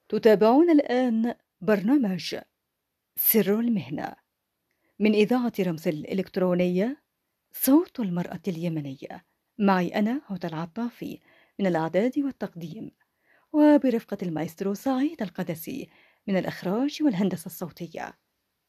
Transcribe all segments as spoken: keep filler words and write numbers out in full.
تتابعون الآن برنامج سر المهنة من إذاعة رمز الإلكترونية صوت المرأة اليمنية. معي أنا هدى العطافي من الإعداد والتقديم، وبرفقة المايسترو سعيد القدسي من الإخراج والهندسة الصوتية.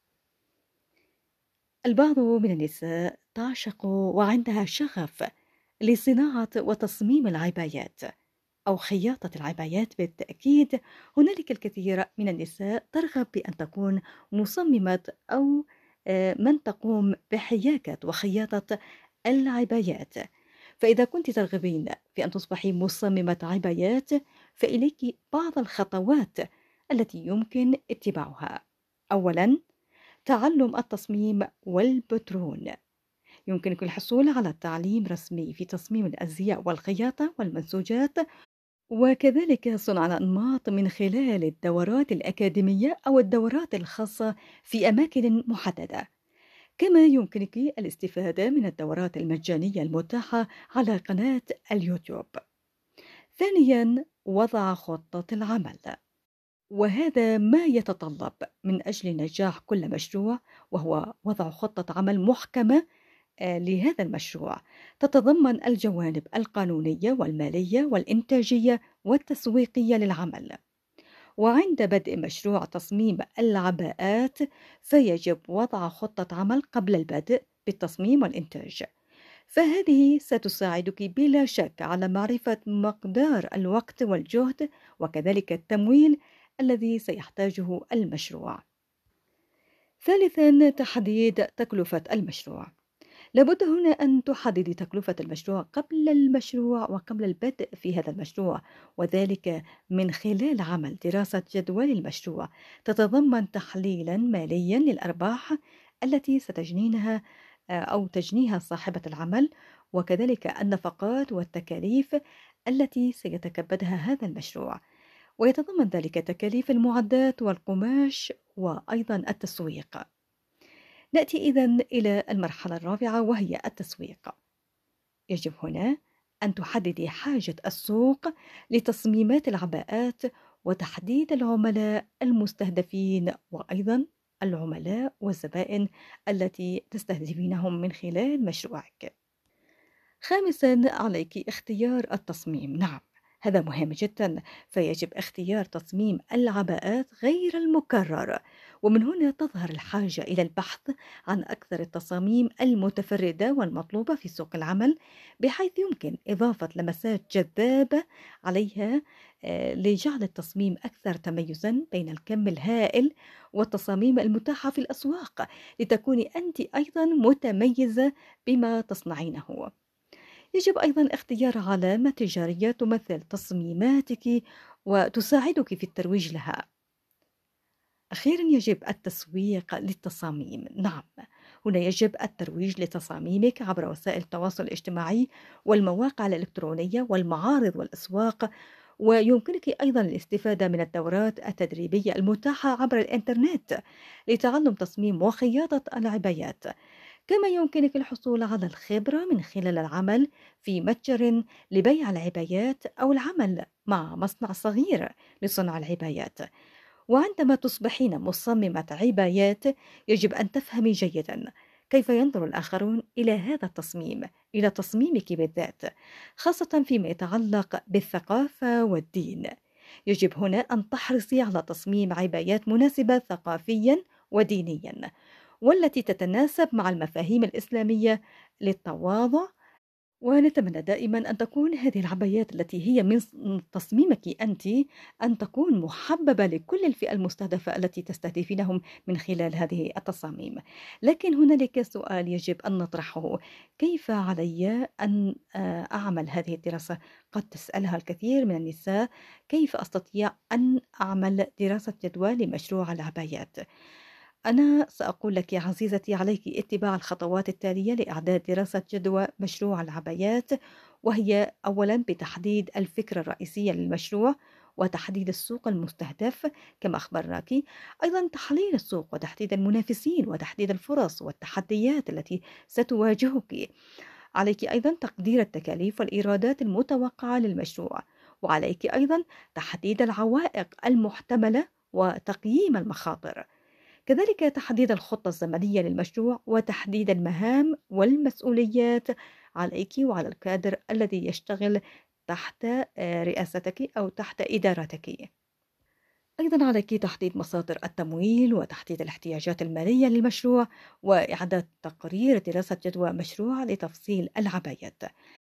البعض من النساء تعشق وعندها شغف لصناعة وتصميم العبايات أو خياطة العبايات. بالتأكيد هنالك الكثير من النساء ترغب بأن تكون مصممة أو آه، من تقوم بحياكة وخياطة العبايات. فإذا كنت ترغبين في أن تصبحي مصممة عبايات، فإليك بعض الخطوات التي يمكن اتباعها. أولاً، تعلم التصميم والبترون. يمكنك الحصول على تعليم رسمي في تصميم الأزياء والخياطة والمنسوجات، وكذلك صنع الأنماط من خلال الدورات الأكاديمية أو الدورات الخاصة في أماكن محددة. كما يمكنك الاستفادة من الدورات المجانية المتاحة على قناة اليوتيوب. ثانياً، وضع خطة العمل، وهذا ما يتطلب من أجل نجاح كل مشروع، وهو وضع خطة عمل محكمة آه، لهذا المشروع، تتضمن الجوانب القانونية والمالية والإنتاجية والتسويقية للعمل. وعند بدء مشروع تصميم العباءات، فيجب وضع خطة عمل قبل البدء بالتصميم والإنتاج، فهذه ستساعدك بلا شك على معرفة مقدار الوقت والجهد وكذلك التمويل الذي سيحتاجه المشروع. ثالثاً، تحديد تكلفة المشروع. لابد هنا أن تحددي تكلفة المشروع قبل المشروع وقبل البدء في هذا المشروع، وذلك من خلال عمل دراسة جدوى للمشروع تتضمن تحليلا ماليا للأرباح التي ستجنينها أو تجنيها صاحبة العمل، وكذلك النفقات والتكاليف التي سيتكبدها هذا المشروع، ويتضمن ذلك تكاليف المعدات والقماش وأيضا التسويق. نأتي إذن إلى المرحلة الرابعة وهي التسويق. يجب هنا أن تحددي حاجة السوق لتصميمات العباءات وتحديد العملاء المستهدفين وأيضا العملاء والزبائن التي تستهدفينهم من خلال مشروعك. خامسا، عليك اختيار التصميم. نعم، هذا مهم جدا، فيجب اختيار تصميم العباءات غير المكرر، ومن هنا تظهر الحاجة إلى البحث عن أكثر التصاميم المتفردة والمطلوبة في سوق العمل، بحيث يمكن إضافة لمسات جذابة عليها آه، لجعل التصميم أكثر تميزا بين الكم الهائل والتصاميم المتاحة في الأسواق، لتكوني أنت أيضا متميزة بما تصنعينه. يجب أيضا اختيار علامة تجارية تمثل تصميماتك وتساعدك في الترويج لها. أخيرا، يجب التسويق للتصاميم. نعم، هنا يجب الترويج لتصاميمك عبر وسائل التواصل الاجتماعي والمواقع الإلكترونية والمعارض والأسواق، ويمكنك أيضا الاستفادة من الدورات التدريبية المتاحة عبر الإنترنت لتعلم تصميم وخياطة العبايات. كما يمكنك الحصول على الخبرة من خلال العمل في متجر لبيع العبايات أو العمل مع مصنع صغير لصنع العبايات. وعندما تصبحين مصممة عبايات، يجب أن تفهمي جيدا كيف ينظر الآخرون إلى هذا التصميم، إلى تصميمك بالذات، خاصة فيما يتعلق بالثقافة والدين. يجب هنا أن تحرصي على تصميم عبايات مناسبة ثقافيا ودينيا، والتي تتناسب مع المفاهيم الإسلامية للتواضع. ونتمنى دائما أن تكون هذه العبايات التي هي من تصميمك أنت أن تكون محببة لكل الفئة المستهدفة التي تستهدفينهم من خلال هذه التصاميم. لكن هنالك سؤال يجب أن نطرحه: كيف علي أن أعمل هذه الدراسة؟ قد تسألها الكثير من النساء: كيف أستطيع أن أعمل دراسة جدوى لمشروع العبايات؟ أنا سأقول لك يا عزيزتي، عليك اتباع الخطوات التالية لإعداد دراسة جدوى مشروع العبايات، وهي أولا بتحديد الفكرة الرئيسية للمشروع وتحديد السوق المستهدف كما أخبرناك، أيضا تحليل السوق وتحديد المنافسين وتحديد الفرص والتحديات التي ستواجهك. عليك أيضا تقدير التكاليف والإيرادات المتوقعة للمشروع، وعليك أيضا تحديد العوائق المحتملة وتقييم المخاطر، كذلك تحديد الخطة الزمنية للمشروع وتحديد المهام والمسؤوليات عليك وعلى الكادر الذي يشتغل تحت آه، رئاستك أو تحت إدارتك. أيضا عليك تحديد مصادر التمويل وتحديد الاحتياجات المالية للمشروع وإعداد تقرير دراسة جدوى مشروع لتفصيل العمليات.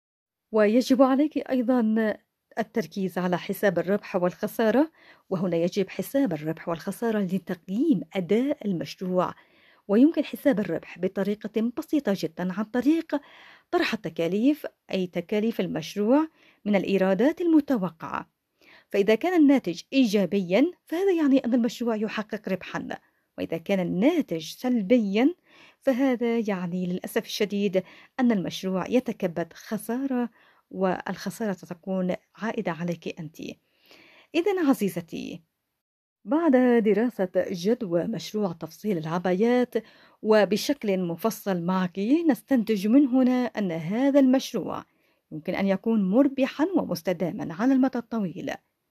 ويجب عليك أيضا التركيز على حساب الربح والخسارة، وهنا يجب حساب الربح والخسارة لتقييم أداء المشروع، ويمكن حساب الربح بطريقة بسيطة جدا عن طريق طرح التكاليف أي تكاليف المشروع من الإيرادات المتوقعة. فإذا كان الناتج إيجابيا فهذا يعني أن المشروع يحقق ربحا، وإذا كان الناتج سلبيا فهذا يعني للأسف الشديد أن المشروع يتكبد خسارة، والخسارة تكون عائدة عليك أنت. إذا عزيزتي، بعد دراسة جدوى مشروع تفصيل العبايات وبشكل مفصل معك، نستنتج من هنا أن هذا المشروع يمكن أن يكون مربحا ومستداما على المدى الطويل،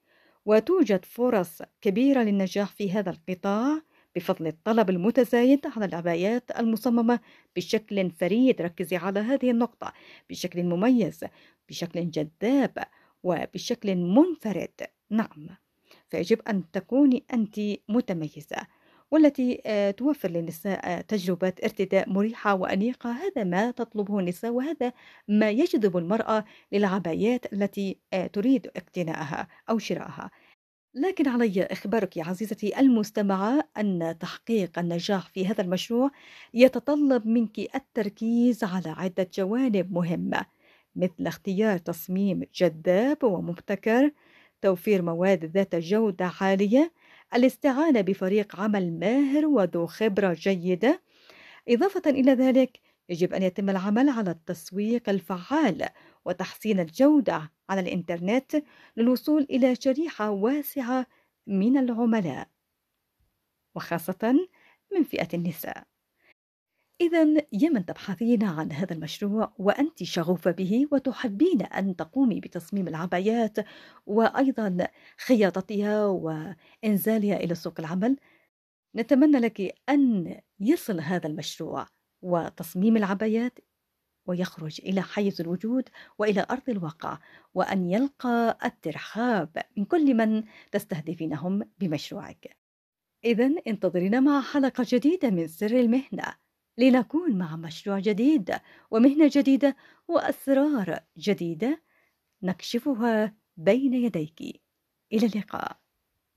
وتوجد فرص كبيرة للنجاح في هذا القطاع بفضل الطلب المتزايد على العبايات المصممة بشكل فريد. ركزي على هذه النقطة، بشكل مميز، بشكل جذاب، وبشكل منفرد. نعم، فيجب أن تكوني أنت متميزة، والتي آه، توفر للنساء تجربة ارتداء مريحة وأنيقة. هذا ما تطلبه النساء، وهذا ما يجذب المرأة للعبايات التي آه، تريد اقتناءها أو شرائها. لكن علي إخبارك يا عزيزتي المستمعة أن تحقيق النجاح في هذا المشروع يتطلب منك التركيز على عدة جوانب مهمة، مثل اختيار تصميم جذاب ومبتكر، توفير مواد ذات جودة عالية، الاستعانة بفريق عمل ماهر وذو خبرة جيدة. إضافة إلى ذلك يجب أن يتم العمل على التسويق الفعال وتحسين الجودة على الإنترنت للوصول إلى شريحة واسعة من العملاء، وخاصة من فئة النساء. إذا يا من تبحثين عن هذا المشروع وأنت شغوفة به وتحبين أن تقومي بتصميم العبايات وأيضا خياطتها وإنزالها إلى سوق العمل، نتمنى لك أن يصل هذا المشروع وتصميم العبايات ويخرج إلى حيز الوجود وإلى أرض الواقع، وأن يلقى الترحاب من كل من تستهدفينهم بمشروعك. إذا انتظرينا مع حلقة جديدة من سر المهنة، لنكون مع مشروع جديد ومهنة جديدة وأسرار جديدة نكشفها بين يديك. إلى اللقاء.